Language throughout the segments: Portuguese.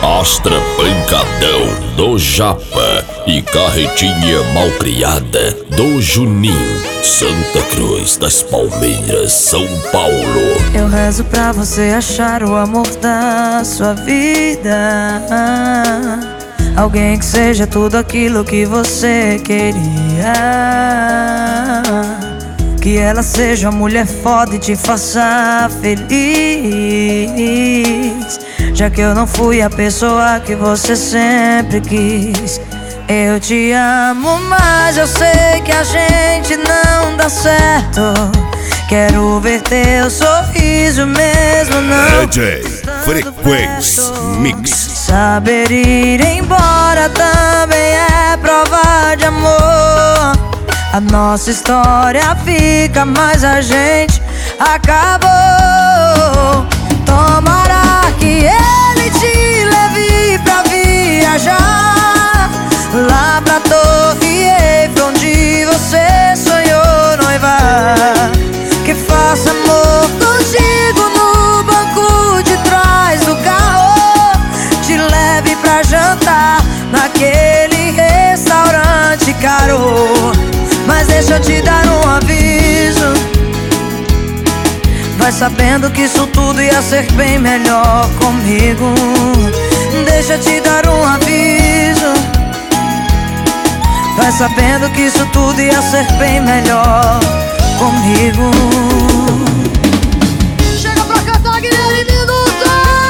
Astra Pancadão do Japa e Carretinha Malcriada do Juninho, Santa Cruz das Palmeiras, São Paulo. Eu rezo pra você achar o amor da sua vida, alguém que seja tudo aquilo que você queria, que ela seja uma mulher foda e te faça feliz, já que eu não fui a pessoa que você sempre quis. Eu te amo, mas eu sei que a gente não dá certo. Quero ver teu sorriso mesmo não DJ Frequência Mix. Saber ir embora também é prova de amor. A nossa história fica, mas a gente acabou. Tomara que ele te leve pra viajar lá pra Torre Eiffel, onde você sonhou noivar. Que faça amor contigo no banco de trás do carro, te leve pra jantar naquele restaurante caro. Mas deixa eu te dar um aviso, vai sabendo que isso tudo ia ser bem melhor comigo. Deixa eu te dar um aviso, vai sabendo que isso tudo ia ser bem melhor comigo. Chega pra cantar, Guilherme Minuto!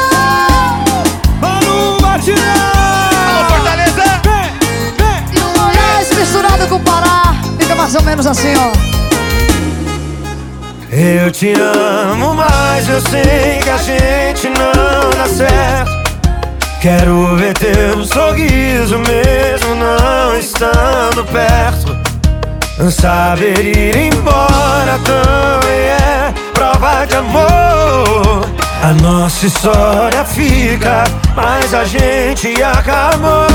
Mano Batidão! Alô, Fortaleza! E o Goiás misturado com o Pará, fica mais ou menos assim, ó. Eu te amo, mas eu sei que a gente não dá certo. Quero ver teu sorriso mesmo não estando perto. Saber ir embora também é prova de amor. A nossa história fica, mas a gente acabou.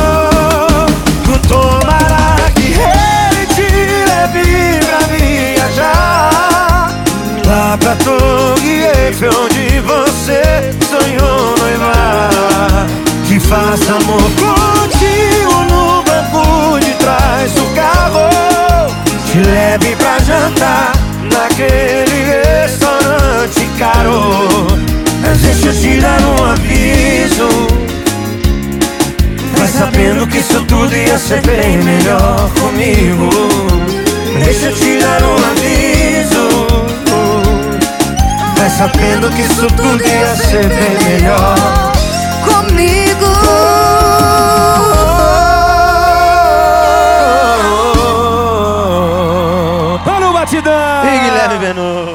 Tomara que ele te leve pra viajar lá pra Torre Eiffel, onde você sonhou noivar. Que faça amor contigo no banco de trás do carro, te leve pra jantar naquele restaurante caro. Mas deixa eu te dar um aviso, vai sabendo que isso tudo ia ser bem melhor comigo. Deixa eu te dar um aviso, vai sabendo que isso tudo ia ser bem melhor Comigo. Mano Batidão! E Guilherme Venom.